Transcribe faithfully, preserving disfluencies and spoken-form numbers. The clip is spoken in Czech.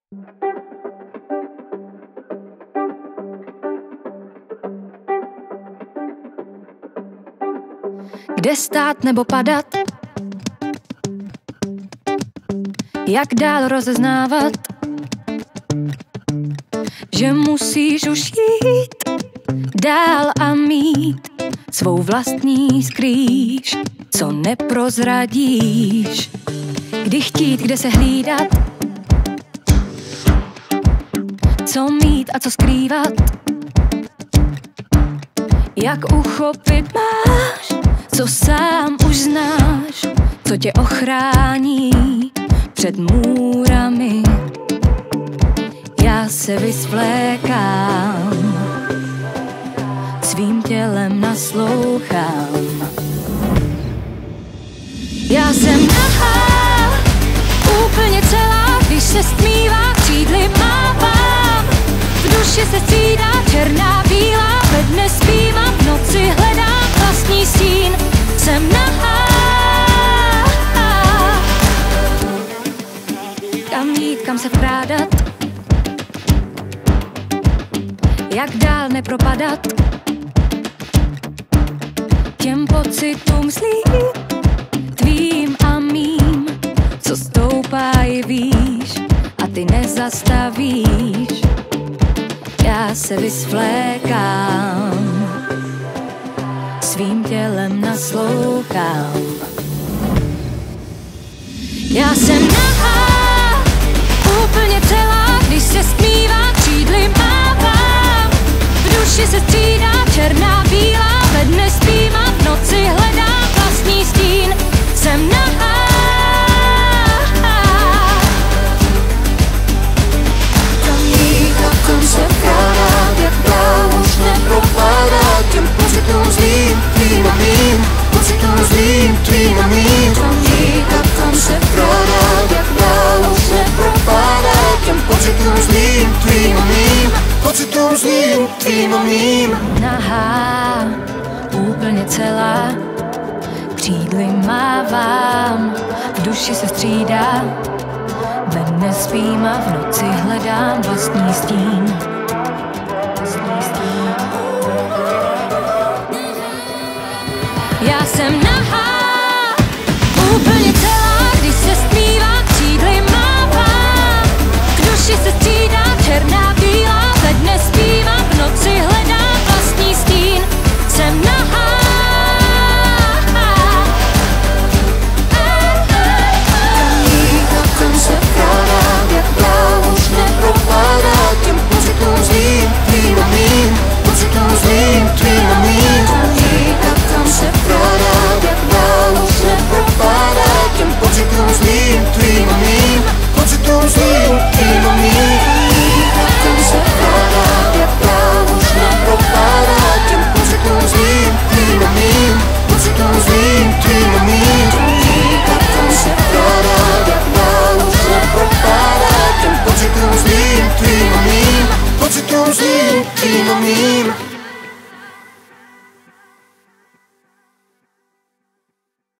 Kde stát nebo padat? Jak dál rozeznávat, že musíš už jít dál a mít svou vlastní skrýš, co neprozradíš. Kdy chtít, kde se hlídat, co mít a co skrývat, jak uchopit máš, co sám už znáš, co tě ochrání před můrami. Já se vysvlékám, svým tělem naslouchám. Já jsem nahá, úplně celá, když se stmívá, křídly mávám. V duši se střídá černá, bílá, ve dne zpívám, v noci hledám vlastní stín. Jsem nahá, kam jít, kam se vkrádat, jak dál nepropadat těm pocitům zlým, tvým a mým, co stoupají výš a ty nezastavíš. Já se vysvlékám, svým tělem naslouchám. Já jsem nahá, úplně celá, když se stmívá, křídly mávám. V duši se střídá černá, bílá, ve dne zpívám, v noci hledám vlastní stín. Jsem nahá, kam jít a kam se vkrádat, jak dál už nepropadat těm pocitům zlým, tvým a mým, pocitům zlým, tvým a mým. Kam jít a kam se vkrádat, jak dál už nepropadat těm pocitům zlým, tvým a mým, pocitům zlým, tvým a mým. nahá, úplně celá, křídly mávám, v duši se střídá, ve dne spím a v noci hledám vlastní stín. Vlastní stín.